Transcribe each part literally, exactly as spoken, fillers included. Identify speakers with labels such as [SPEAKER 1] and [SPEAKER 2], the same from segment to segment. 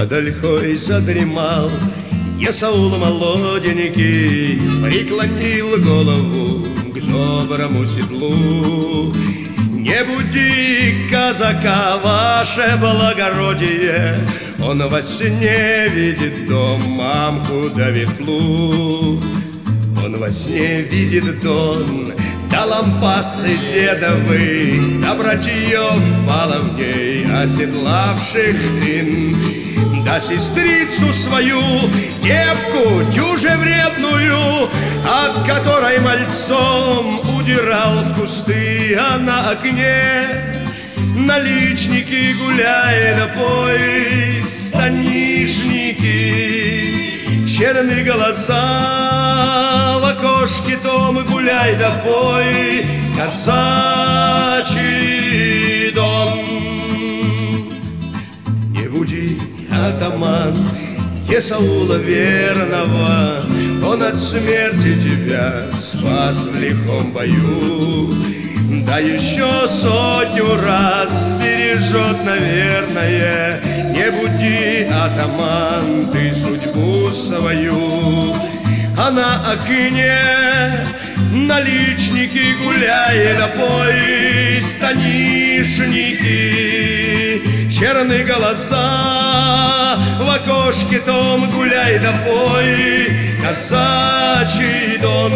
[SPEAKER 1] под ольхой задремал Есаул молоденький, преклонил голову к доброму седлу. Не буди казака, ваше благородие, он во сне видит дом, мамку да ветлу. Он во сне видит дон, да лампасы дедовы, да братьев баловней, оседлавших тын, да сестрицу свою, девку дюже вредную, от которой мальцом удирал в кусты, а на окне наличники гуляет, да пой станишники, черные голоса в окошке дома гуляй, да пой казачий дом. Не буди, атаман, Есаула верного, он от смерти тебя спас в лихом бою. Да еще сотню раз бережет, наверное. Не буди, атаман, ты судьбу свою. А на окне наличники гуляй, да пой станишники, черные голоса в окошке том гуляй, да пой казачий дон.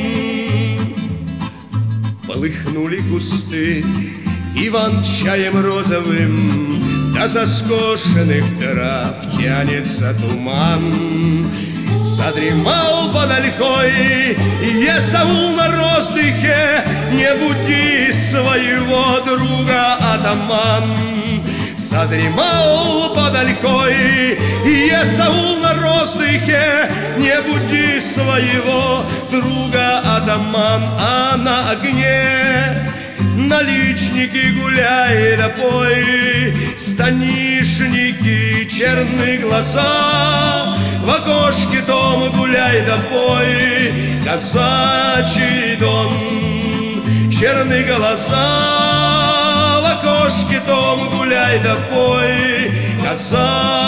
[SPEAKER 1] Полыхнули кусты иван-чаем розовым, да со скошенных трав тянется туман. Задремал под ольхой Есаул на роздыхе, не буди своего друга, атаман. Задремал под ольхой Есаул на роздыхе, не буди своего друга, атаман. А на огне наличники гуляй, да пой станишники, черные глаза в окошке дома гуляй, да пой казачий дон. Черные глаза в окошке дома гуляй, да пой казачий